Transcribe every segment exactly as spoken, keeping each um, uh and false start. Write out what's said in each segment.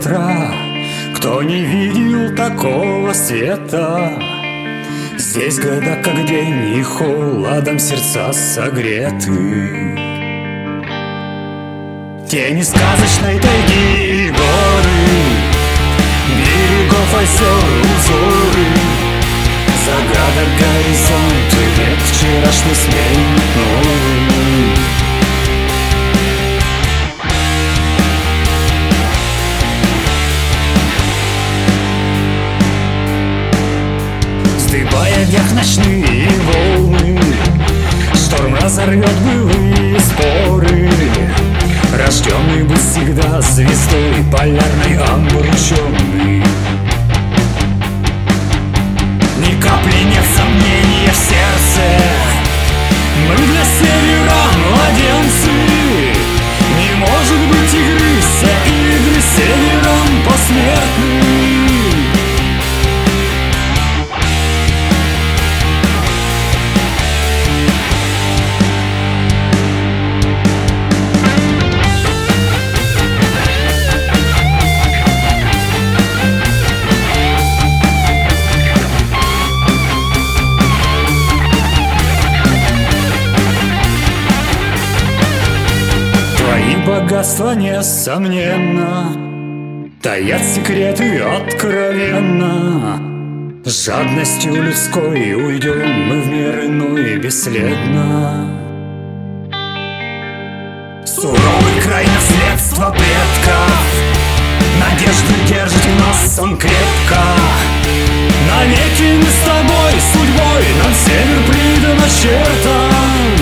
ветра, кто не видел такого света. Здесь года как день, и холодом сердца согреты. Тени сказочной тайги и горы, берегов озер узоры, загадок горизонты, век вчерашний сменит новый. Вздыбая вверх ночные волны, шторм разорвет былые споры. Рожденный был всегда звездой, полярной обрученный. Ни капли нет сомнения в сердце, мы для севера младенцы. Не может быть игры, все игры севером посмертны. Богатство, несомненно, таят секреты откровенно. С жадностью людской уйдем мы в мир иной бесследно. Суровый край наследства предков, надежды держит в нас он крепко. Навеки мы с тобой судьбой, нам север предначертан.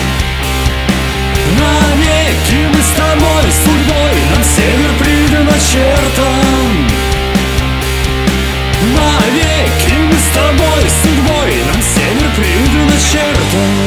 Навеки мы с тобой судьбой, нам север предначертан. Навеки мы с тобой судьбой, нам север предначертан.